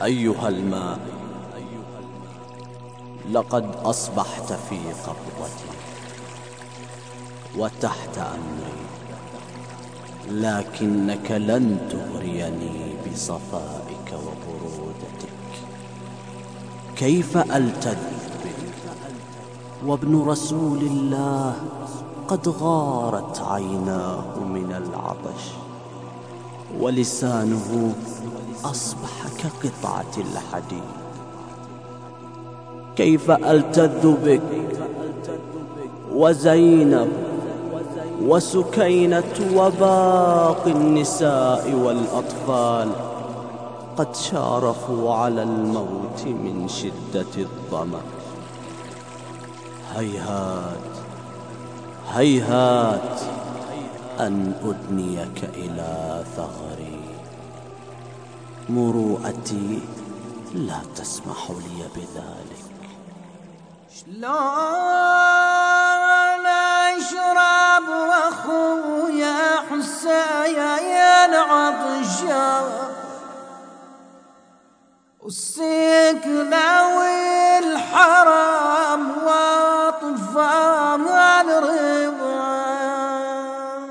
أيها الماء، لقد أصبحت في قبضتي وتحت أمري، لكنك لن تغريني بصفائك وبرودتك. كيف ألتذ بك وابن رسول الله قد غارت عيناه من العطش، ولسانه أصبح كقطعة الحديد. كيف ألتذ بك وزينب وسكينة وباقي النساء والأطفال قد شارفوا على الموت من شدة الظمأ. هيهات هيهات أن أدنيك إلى ثغري، مروءتي لا تسمح لي بذلك. شلون أشرب وأخويا حسين عطشان، والسكنة والحرام وطفان رضا.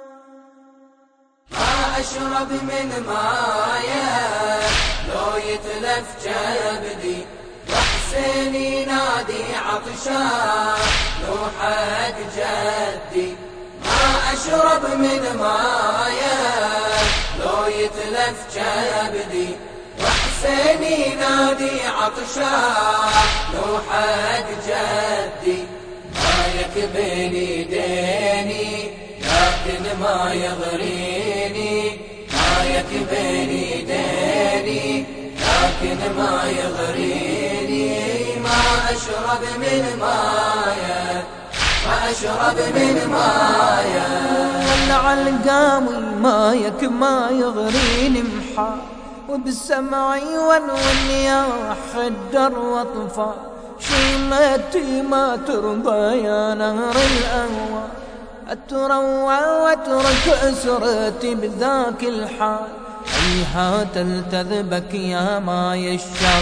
ما أشرب من مايه لو يتلف جبدي، وحسين ينادي عطشان لو حق جدي. ما أشرب من مايه لو يتلف جبدي، وحسين ينادي عطشان لو حق جدي. مايك بين يديني لكن ما يغريني، مايك بين يديني لكن ما يغريني. ما أشرب من مايه، ما أشرب من مايه. ولع القاوي مايك ما يغريني محال، وبسمعي ونوني يا خدر واطفال. شيمتي ما ترضى يا نهر الأهوال، أتروى واترك أسرتي بذاك الحال. هيهات التذبك يا ماي الشاق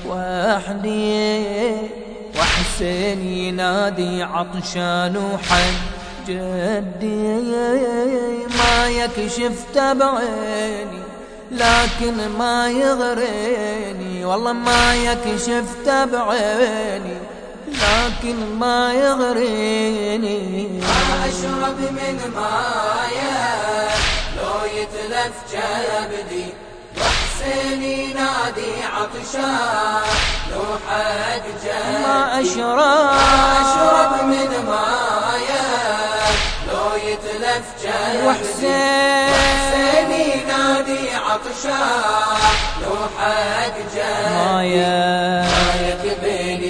وحدي، وحسين ينادي عطشان وحد جدي. ما يكشفت بعيني لكن ما يغريني، والله ما يكشفت بعيني لكن ما يغريني. ما أشرب من مايه لو يتلف جبدي، وحسين ينادي عطشان لو حق جدي. ما أشرب من مايه لو يتلف جبدي، وحسين ينادي عطشان لو حق جدي. مايك بين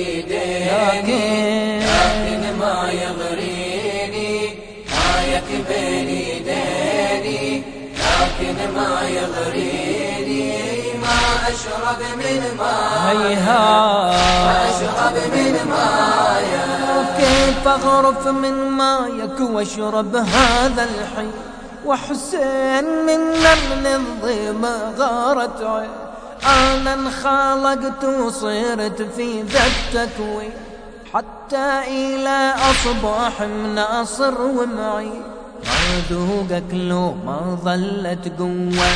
يديني لكن ما يغريني، مايك بين يديني لكن ما يغريني. ما أشرب من مايه، ما أشرب من مايه. وكيف أغرف من مايك واشرب هذا الحين، وحسين من الضيم غارت عين. أنا انخلقت وصرت في ذا التكوين، حتى إلى أصبح مناصر ومعين. ما ذوقك لو ما ظلت قوة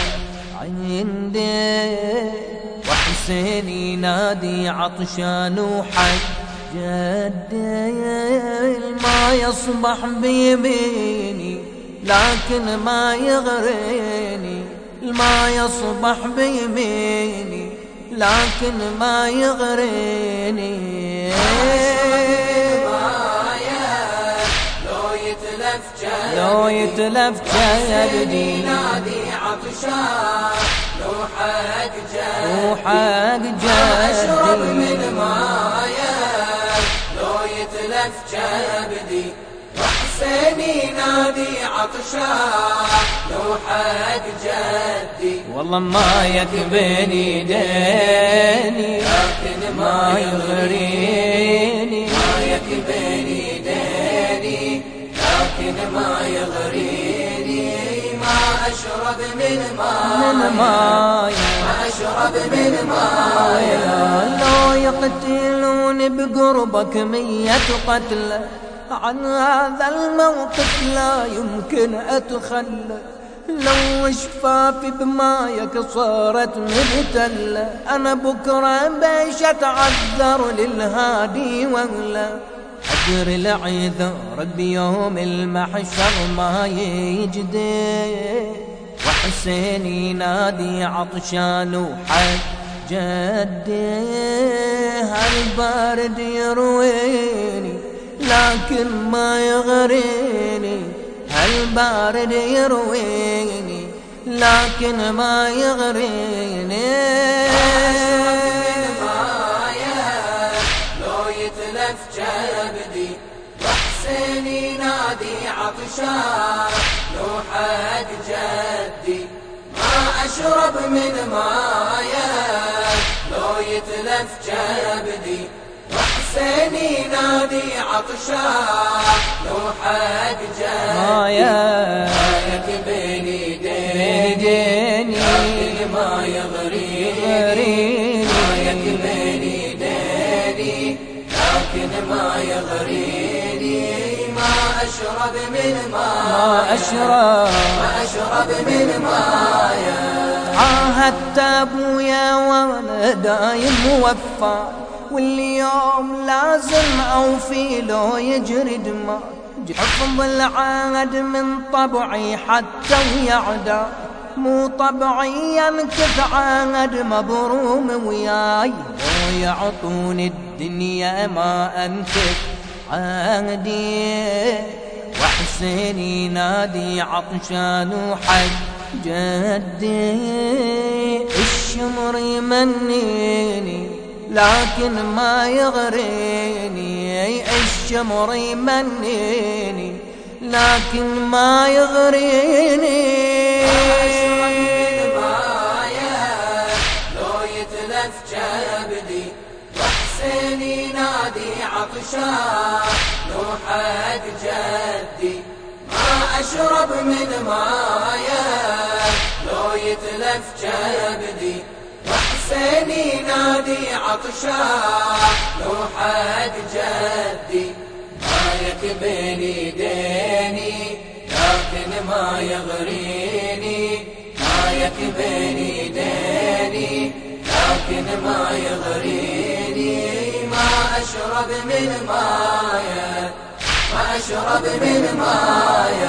عندي، وحسين ينادي عطشان وحد جدي. ما يصبح بيميني لكن ما يغريني، ما يصبح بيميني لكن ما يغريني. لو يتلف جبدي ينادي عطشان لو حق جدي، وحق جدي. أشرب من مايه لو يتلف جبدي، وحسين ينادي عطشان لو حق جدي. والله مايك بين يديني لكن ما يغريني، مايك بين يديني لكن ما يغريني. ما أشرب من مايه، من ماي ما أشرب أشرب من مايا. لو يقتلون بقربك 100 قتلى، عن هذا الموقف لا يمكن أتخلى. لو شفافي بمايك صارت مبتلة، أنا بكرة بيش أتعذر للهادي ولا أجر العذر بيوم المحشر ما يجدي. وحسين ينادي عطشان وحد جدي، هالبارد يرويني لكن ما يغريني، هالبارد يرويني لكن ما يغريني. لو يتلف جبدي وحسين ينادي عطشان، لو حق جدي ما أشرب من مايا. لو يتلف جبدي وحسين ينادي عطشان، لو حق جدي مايك بين ايديني لكن ما يغريني. مايك بين ايديني لكن ما يغريني. ما أشرب من مايا، ما أشرب من مايا. عاهدت أبويا وأنا دايم وفى، واليوم لازم أوفي لو يجري دماء. حفظ العهد من طبعي حتى ويعدى، مو طبعي انكف عهد مبروم وياي. لو يعطوني الدنيا ما انكف عهدي. وحسين ينادي عطشان وحد جدي، الشمر يمنيني لكن ما يغريني، الشمر يمنيني لكن ما يغريني. لو يتلف جبدي وحسين ينادي عطشان، لو حق جدي ما أشرب من مايا. لو يتلف جبدي وحسين ينادي عطشان، لو حق جدي مايك بين ايديني لكن ما يغريني. مايك بين ايديني لكن ما يغريني. ما أشرب من مايا، ما أشرب من مايا.